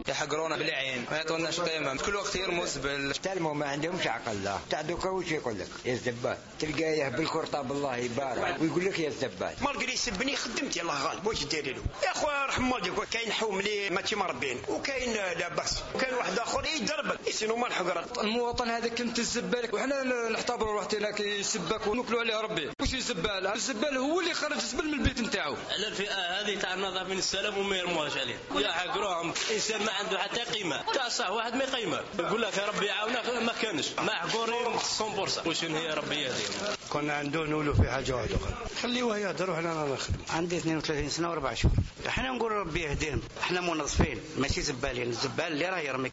يحقرونا بالعين ما يعطوناش قيمة، كل وقت يرموا زبل. تلموا ما عندهمش عقل. لا تعدوك وش يقول لك يا الزبال، تلقاه بالكرطة بالله يبارك ويقول لك يا الزبال. ما لقى لي يسبني خدمت يلا غالب واش ديري له يا اخويا رحم والديك. كاين حوم لي ماشي مربين وكاين لاباس وكاين واحد اخر يدرب يسينو ما الحقره. المواطن هذا كنت الزبال وحنا نعتبروا روحنا كيسبك ونوكلوا عليه ربي. واش الزبال؟ الزبال هو اللي خرج الزبل من البيت نتاعو. على الفئه هذه تاع النظافه من السلام وما يرموهاش عليه يا حقروهم. انسان ما عنده حتى قيمه تاع صح واحد ما قيمه يقول لك يا ربي يعاونك ما كانش ما حقورين 100%. واش هي ربي يهديهم. كنا عنده نقولوا في حاجه واحده اخرى خليوه يهدر وحنا نخدم. عندي 32 سنة و4 شهور. احنا نقول ربي يهديهم. احنا منظفين ماشي زبالين. الزبال اللي راه يرمي.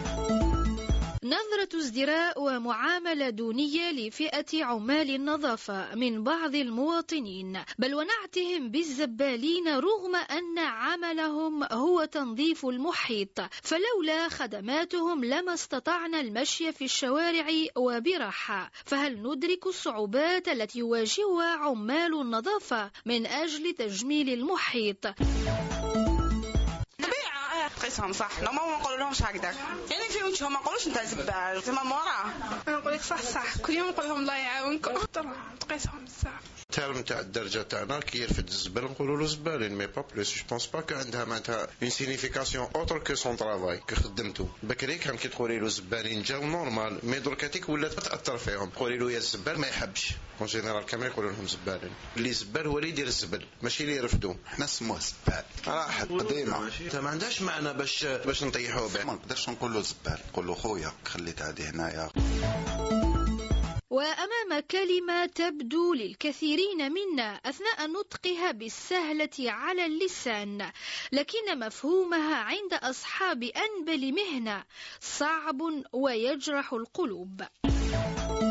نظرة ازدراء ومعاملة دونية لفئة عمال النظافة من بعض المواطنين، بل ونعتهم بالزبالين رغم أن عملهم هو تنظيف المحيط، فلولا خدماتهم لما استطعنا المشي في الشوارع وبراحة. فهل ندرك الصعوبات التي يواجهها عمال النظافة من أجل تجميل المحيط؟ قيسهم صح لو ما نقول لهمش هكذا يعني في وجههم ما نقولوش انت زبال زعما مورا. انا نقول لك صح كل يوم نقول لهم الله يعاونكم. تقيسهم بزاف. الترم تاع الدرجه تاعنا كي يرفد الزبال نقولوا له زبالين مي با بلوس. جو بونس با كو عندها معناتها اون سينيفيكاسيون اوتر كو سون ترافاي كخدمته. بكري كان كي تقولي له زبالين جاو نورمال مي دركاتيك ولات تاثر فيهم. تقولي له يا الزبال ما يحبش. اون جينيرال كامل يقولوا لهم زبالين. اللي زبال هو اللي يدير الزبل ماشي اللي يرفدوه. حنا سموه زبال راحت قديمه ما عندهاش معنى باش نطيحوه به. ما نقدرش نقول له زبال نقول له خويا خليت هذه هنايا. وأمام كلمة تبدو للكثيرين منا أثناء نطقها بالسهلة على اللسان، لكن مفهومها عند أصحاب أنبل مهنة صعب ويجرح القلوب.